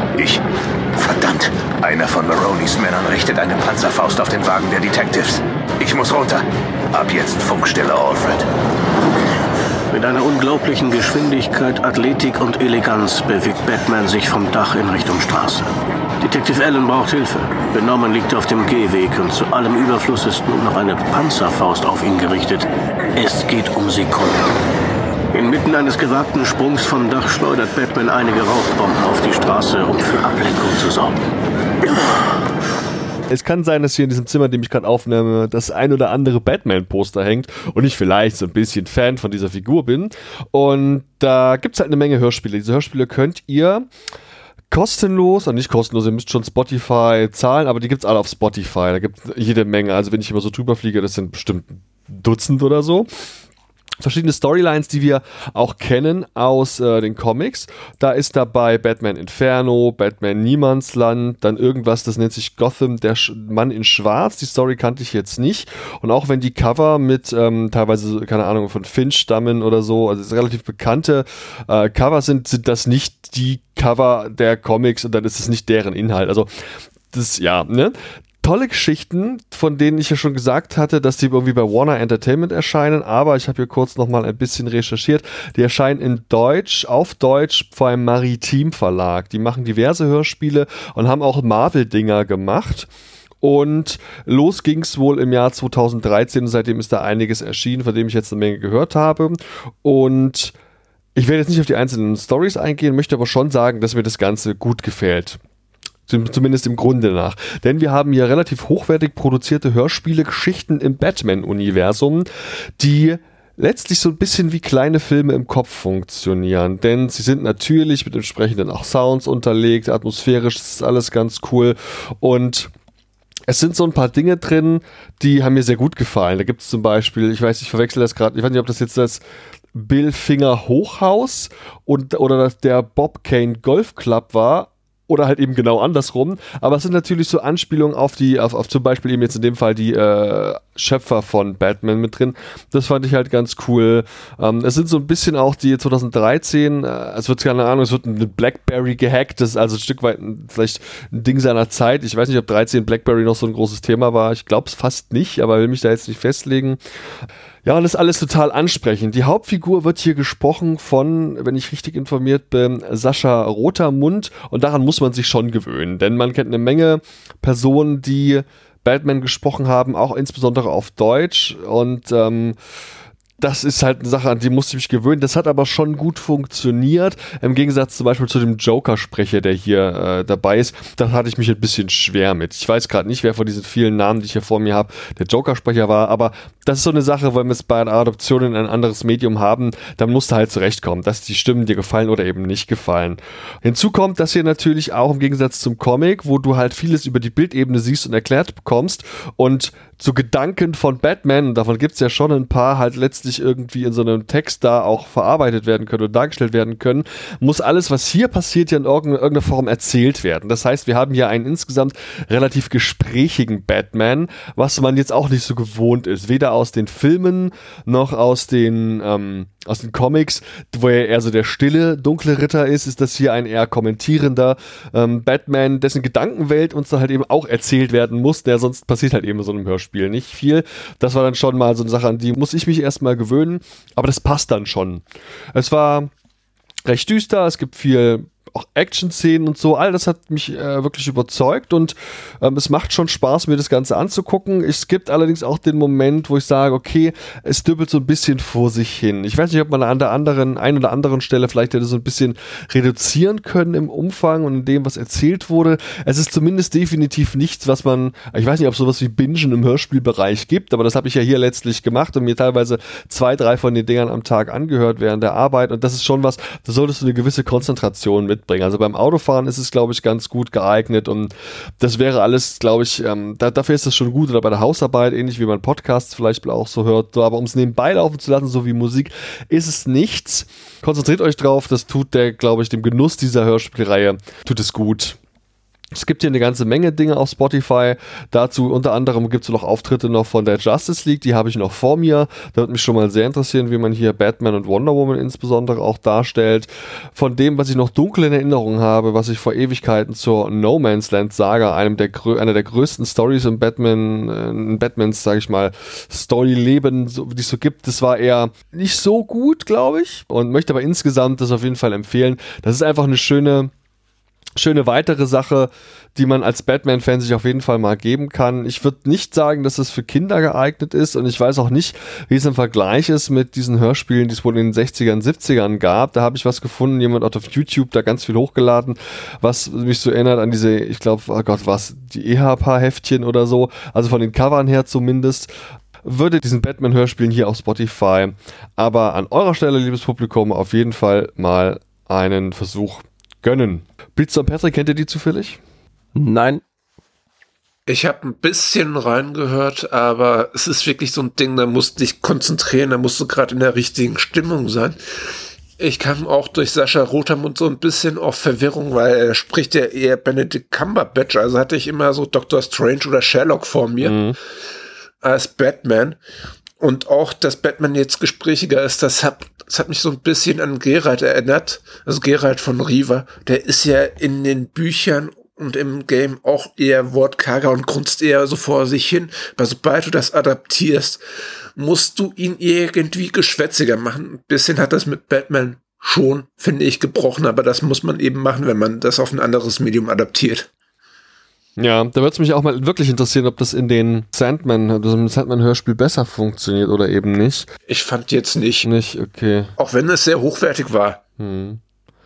[SPEAKER 11] Verdammt! Einer von Maronis Männern richtet eine Panzerfaust auf den Wagen der Detectives. Ich muss runter. Ab jetzt Funkstille, Alfred.
[SPEAKER 14] Mit einer unglaublichen Geschwindigkeit, Athletik und Eleganz bewegt Batman sich vom Dach in Richtung Straße. Detective Allen braucht Hilfe. Benommen liegt auf dem Gehweg und zu allem Überfluss ist nun noch eine Panzerfaust auf ihn gerichtet. Es geht um Sekunden. Inmitten eines gewagten Sprungs vom Dach schleudert Batman einige Rauchbomben auf die Straße, um für Ablenkung zu sorgen.
[SPEAKER 1] Es kann sein, dass hier in diesem Zimmer, in dem ich gerade aufnehme, das ein oder andere Batman-Poster hängt und ich vielleicht so ein bisschen Fan von dieser Figur bin. Und da gibt es halt eine Menge Hörspiele. Diese Hörspiele könnt ihr kostenlos, nicht kostenlos, ihr müsst schon Spotify zahlen, aber die gibt es alle auf Spotify. Da gibt es jede Menge. Also wenn ich immer so drüber fliege, das sind bestimmt Dutzend oder so. Verschiedene Storylines, die wir auch kennen aus den Comics. Da ist dabei Batman Inferno, Batman Niemandsland, dann irgendwas, das nennt sich Gotham, der Mann in Schwarz. Die Story kannte ich jetzt nicht. Und auch wenn die Cover mit teilweise, keine Ahnung, von Finch stammen oder so, also relativ bekannte Cover sind das nicht die Cover der Comics und dann ist es nicht deren Inhalt. Also das, ja, ne? Tolle Geschichten, von denen ich ja schon gesagt hatte, dass die irgendwie bei Warner Entertainment erscheinen, aber ich habe hier kurz nochmal ein bisschen recherchiert. Die erscheinen auf Deutsch vor einem Maritim Verlag. Die machen diverse Hörspiele und haben auch Marvel-Dinger gemacht. Und los ging es wohl im Jahr 2013, seitdem ist da einiges erschienen, von dem ich jetzt eine Menge gehört habe. Und ich werde jetzt nicht auf die einzelnen Storys eingehen, möchte aber schon sagen, dass mir das Ganze gut gefällt. Zumindest im Grunde nach. Denn wir haben hier relativ hochwertig produzierte Hörspiele, Geschichten im Batman-Universum, die letztlich so ein bisschen wie kleine Filme im Kopf funktionieren, denn sie sind natürlich mit entsprechenden auch Sounds unterlegt, atmosphärisch ist alles ganz cool und es sind so ein paar Dinge drin, die haben mir sehr gut gefallen. Da gibt es zum Beispiel, ich weiß, ich verwechsel das gerade, ich weiß nicht, ob das jetzt das Bill Finger Hochhaus oder der Bob Kane Golf Club war, oder halt eben genau andersrum, aber es sind natürlich so Anspielungen auf zum Beispiel eben jetzt in dem Fall die Schöpfer von Batman mit drin. Das fand ich halt ganz cool. Es sind so ein bisschen auch die 2013, es wird keine Ahnung, es wird eine Blackberry gehackt, das ist also ein Stück weit vielleicht ein Ding seiner Zeit. Ich weiß nicht, ob 13 Blackberry noch so ein großes Thema war. Ich glaube es fast nicht, aber will mich da jetzt nicht festlegen. Ja, und das ist alles total ansprechend. Die Hauptfigur wird hier gesprochen von, wenn ich richtig informiert bin, Sascha Rotermund. Und daran muss man sich schon gewöhnen, denn man kennt eine Menge Personen, die Batman gesprochen haben, auch insbesondere auf Deutsch. Und das ist halt eine Sache, an die musste ich mich gewöhnen. Das hat aber schon gut funktioniert. Im Gegensatz zum Beispiel zu dem Joker-Sprecher, der hier dabei ist. Da hatte ich mich ein bisschen schwer mit. Ich weiß gerade nicht, wer von diesen vielen Namen, die ich hier vor mir habe, der Joker-Sprecher war. Aber das ist so eine Sache, wenn wir es bei einer Adoption in ein anderes Medium haben, dann musst du halt zurechtkommen, dass die Stimmen dir gefallen oder eben nicht gefallen. Hinzu kommt, dass hier natürlich auch im Gegensatz zum Comic, wo du halt vieles über die Bildebene siehst und erklärt bekommst und so Gedanken von Batman, und davon gibt es ja schon ein paar, halt letztlich irgendwie in so einem Text da auch verarbeitet werden können und dargestellt werden können, muss alles, was hier passiert, ja in irgendeiner Form erzählt werden. Das heißt, wir haben hier einen insgesamt relativ gesprächigen Batman, was man jetzt auch nicht so gewohnt ist. Weder aus den Filmen noch aus den Comics, wo er eher so der stille, dunkle Ritter ist das hier ein eher kommentierender Batman, dessen Gedankenwelt uns da halt eben auch erzählt werden muss, der sonst passiert halt eben in so einem Hörspiel nicht viel. Das war dann schon mal so eine Sache, an die muss ich mich erstmal gewöhnen, aber das passt dann schon. Es war recht düster, es gibt viel auch Action-Szenen und so, all das hat mich wirklich überzeugt und es macht schon Spaß, mir das Ganze anzugucken. Es gibt allerdings auch den Moment, wo ich sage, okay, es dübbelt so ein bisschen vor sich hin. Ich weiß nicht, ob man an der einen oder anderen Stelle vielleicht hätte so ein bisschen reduzieren können im Umfang und in dem, was erzählt wurde. Es ist zumindest definitiv nichts, was man, ich weiß nicht, ob es sowas wie Bingen im Hörspielbereich gibt, aber das habe ich ja hier letztlich gemacht und mir teilweise 2, 3 von den Dingern am Tag angehört während der Arbeit und das ist schon was, da solltest du eine gewisse Konzentration mitbringen. Also beim Autofahren ist es, glaube ich, ganz gut geeignet und das wäre alles, glaube ich, dafür ist das schon gut oder bei der Hausarbeit, ähnlich wie man Podcasts vielleicht auch so hört, aber um es nebenbei laufen zu lassen, so wie Musik, ist es nichts. Konzentriert euch drauf, das tut glaube ich, dem Genuss dieser Hörspielreihe, tut es gut. Es gibt hier eine ganze Menge Dinge auf Spotify. Dazu unter anderem gibt es noch Auftritte noch von der Justice League, die habe ich noch vor mir. Da würde mich schon mal sehr interessieren, wie man hier Batman und Wonder Woman insbesondere auch darstellt. Von dem, was ich noch dunkel in Erinnerung habe, was ich vor Ewigkeiten zur No Man's Land Saga, einer der größten Stories in Batmans, sage ich mal, Storyleben, die es so gibt, das war eher nicht so gut, glaube ich. Und möchte aber insgesamt das auf jeden Fall empfehlen. Das ist einfach eine schöne weitere Sache, die man als Batman-Fan sich auf jeden Fall mal geben kann. Ich würde nicht sagen, dass es für Kinder geeignet ist und ich weiß auch nicht, wie es im Vergleich ist mit diesen Hörspielen, die es wohl in den 60ern, 70ern gab. Da habe ich was gefunden, jemand hat auf YouTube da ganz viel hochgeladen, was mich so erinnert an diese, ich glaube, oh Gott, was, die EHP-Heftchen oder so, also von den Covern her zumindest. Würde diesen Batman-Hörspielen hier auf Spotify, aber an eurer Stelle, liebes Publikum, auf jeden Fall mal einen Versuch gönnen. Pizza und Patrick, kennt ihr die zufällig?
[SPEAKER 3] Nein.
[SPEAKER 4] Ich habe ein bisschen reingehört, aber es ist wirklich so ein Ding, da musst du dich konzentrieren, da musst du gerade in der richtigen Stimmung sein. Ich kam auch durch Sascha Rotermund so ein bisschen auf Verwirrung, weil er spricht ja eher Benedict Cumberbatch, also hatte ich immer so Dr. Strange oder Sherlock vor mir als Batman. Und auch, dass Batman jetzt gesprächiger ist, das hat mich so ein bisschen an Geralt erinnert. Also Geralt von Riva, der ist ja in den Büchern und im Game auch eher wortkarger und grunzt eher so vor sich hin. Aber sobald du das adaptierst, musst du ihn irgendwie geschwätziger machen. Ein bisschen hat das mit Batman schon, finde ich, gebrochen. Aber das muss man eben machen, wenn man das auf ein anderes Medium adaptiert.
[SPEAKER 1] Ja, da würde es mich auch mal wirklich interessieren, ob das in den Sandman-Hörspiel besser funktioniert oder eben nicht.
[SPEAKER 4] Ich fand jetzt nicht.
[SPEAKER 1] Nicht, okay.
[SPEAKER 4] Auch wenn es sehr hochwertig war.
[SPEAKER 1] Man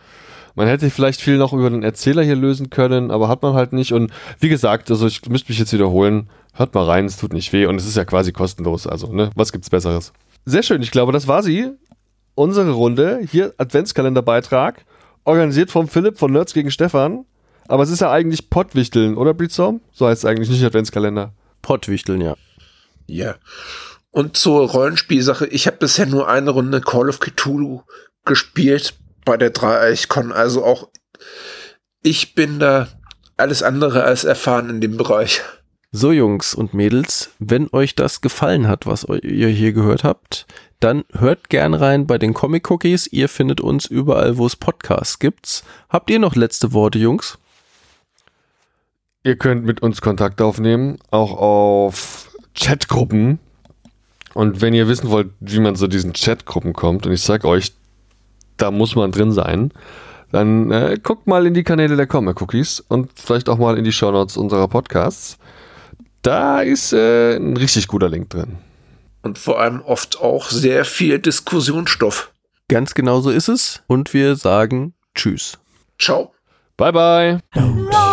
[SPEAKER 1] hätte vielleicht viel noch über den Erzähler hier lösen können, aber hat man halt nicht. Und wie gesagt, also ich müsste mich jetzt wiederholen. Hört mal rein, es tut nicht weh und es ist ja quasi kostenlos. Also, ne, was gibt's Besseres? Sehr schön, ich glaube, das war sie. Unsere Runde, hier Adventskalenderbeitrag, organisiert vom Philipp von Nerds gegen Stefan. Aber es ist ja eigentlich Pottwichteln, oder Blitzorm? So heißt es eigentlich, nicht Adventskalender.
[SPEAKER 3] Pottwichteln, ja.
[SPEAKER 4] Ja. Und zur Rollenspielsache, ich habe bisher nur eine Runde Call of Cthulhu gespielt bei der Dreieichkon. Also auch ich bin da alles andere als erfahren in dem Bereich.
[SPEAKER 3] So, Jungs und Mädels, wenn euch das gefallen hat, was ihr hier gehört habt, dann hört gern rein bei den Comic Cookies. Ihr findet uns überall, wo es Podcasts gibt. Habt ihr noch letzte Worte, Jungs?
[SPEAKER 1] Ihr könnt mit uns Kontakt aufnehmen, auch auf Chatgruppen. Und wenn ihr wissen wollt, wie man zu diesen Chatgruppen kommt, und ich sag euch, da muss man drin sein, dann guckt mal in die Kanäle der Comic Cookies und vielleicht auch mal in die Shownotes unserer Podcasts. Da ist ein richtig guter Link drin.
[SPEAKER 4] Und vor allem oft auch sehr viel Diskussionsstoff.
[SPEAKER 3] Ganz genau so ist es. Und wir sagen Tschüss.
[SPEAKER 4] Ciao.
[SPEAKER 1] Bye, bye.